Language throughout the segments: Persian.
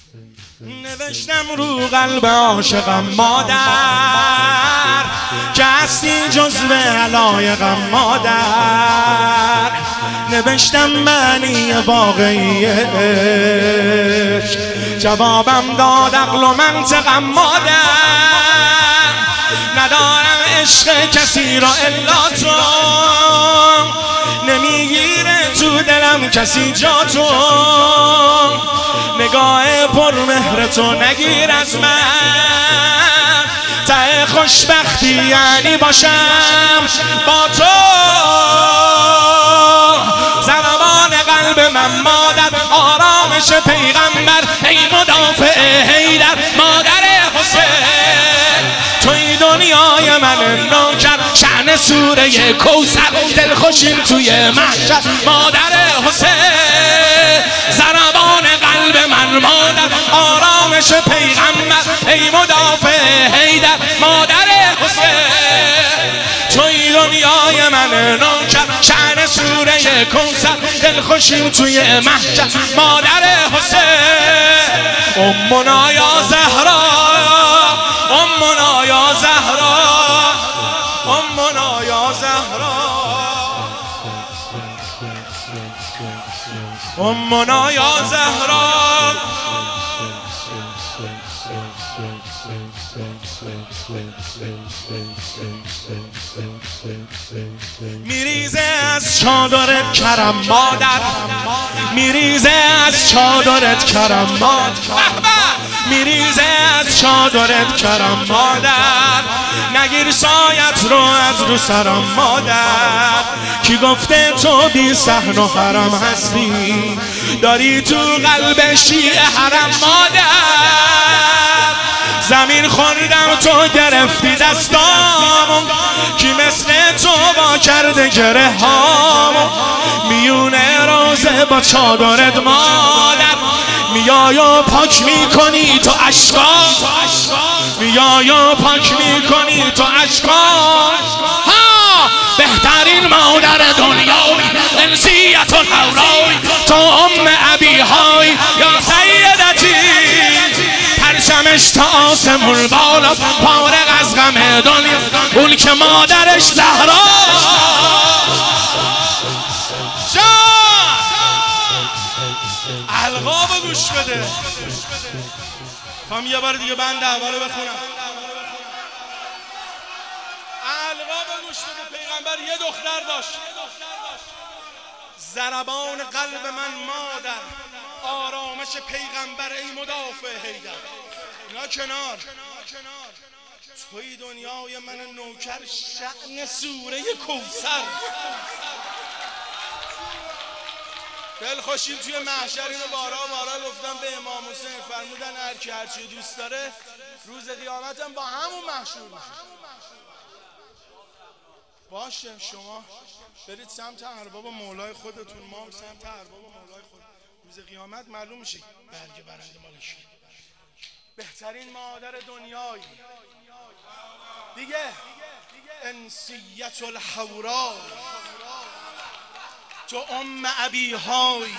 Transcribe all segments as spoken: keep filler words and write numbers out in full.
نوشتم رو قلب عاشقم مادر که هستی جزو علایقم مادر. نوشتم معنی واقعی عشق، جوابم داد عقل و منطقم مادر. ندارم عشق کسی را الا تو، نمیگیره تو دلم کسی جا تو. نگاه پر مهر تو نگیر از من، ته خوشبختی یعنی باشم با تو. ضربان قلب من مادر، آرامش پیغمبر، ای مدافع حیدر مادر حسین. توی دنیای من نوکر، شأن سوره کوثر، دلخوشیم توی محشر مادر حسین. ضربان قلب من مادر، آرامش پیغمبر، ای مدافع حیدر مادر حسین. توی دنیای من نوکر، شأن سوره کوثر، دلخوشیم توی محشر مادر حسین. امنا یا زهرا، امنا یا زهرا، امنا یا زهرا، امنا یا زهرا. میریزه از چادرت کرم مادر، میریزه از چادرت کرم مادر، میریزه از چادرت کرم مادر. نگیر سایت رو از رو سرم مادر. کی گفته تو بی صحن و حرم هستی، داری تو قلب شیعه حرم مادر. زمین خوردم تو گرفتی دستامو، کی مثل تو با کرده گره هامو. میونه روزه با چادرت مادر، میای و پاک میکنی تو عشقام، میای و پاک میکنی تو عشقام. ها بهترین مادر دنیای، انسیت الحورای، تو ام ابیهای یا سیدتی. پرچمش تا آسمون بالا، فارغ از غم دنیا، اون که مادرش زهرا. القابو گوش بده. هم یه بار دیگه بند اولو بخونم. القابو گوش بده. پیغمبر یه دختر داشت، ضربان قلب من مادر، آرامش پیغمبر، ای مدافع حیدر. اینا کنار، توی دنیای من نوکر، شأن سوره کوثر. دلخوشیم توی محشر. اینو بارا بارا گفتم به امام حسین، فرمودن هر کی هر چی دوست داره روز قیامتم با همون محشور میشه. باشه شما برید سمت ارباب مولای خودتون، ما هم سمت ارباب مولای خود. روز قیامت معلوم میشه برگ برنده مالشی. بهترین مادر دنیایی دیگه، انسیت الحورا، تو ام ابیهای.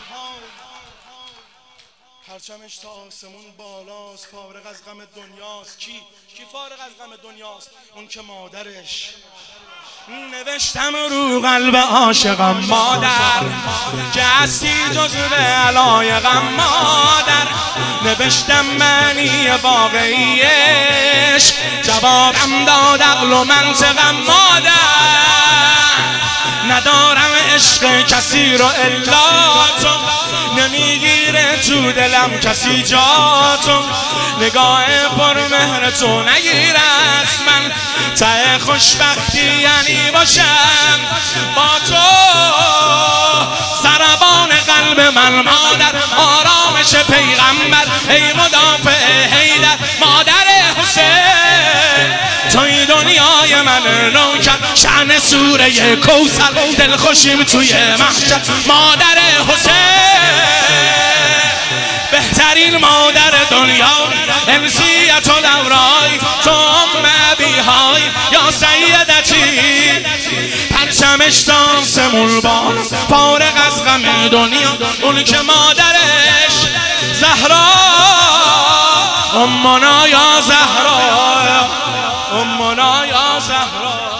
پرچمش تا آسمون بالاست، فارغ از غم دنیاست. کی؟ کی فارغ از غم دنیاست؟ اون که مادرش. نوشتم رو قلب عاشقم مادر که هستی جزو علایقم مادر. نوشتم معنی واقعی عشق، جوابم داد عقل و منطقم مادر. ندارم عشق کسی رو الا تو، نمیگیره تو دلم کسی جا تو. نگاه پر مهر تو نگیر از من، ته خوشبختی یعنی باشم با تو. ضربان قلب من مادر، آرامش پیغمبر، ای مدافع حیدر مادر حسین. توی دنیای من نوکر، شأن سوره کوثر، دلخوشیم توی محشر مادر حسین. بهترین مادر دنیا، انسیت الحورای، تو ام ابیهای یا سیدتی. پرچمش تا آسمون بالا، فارغ از غم دنیا، اون که مادرش زهرا. امنا یا زهرا، امنا یا زهرا.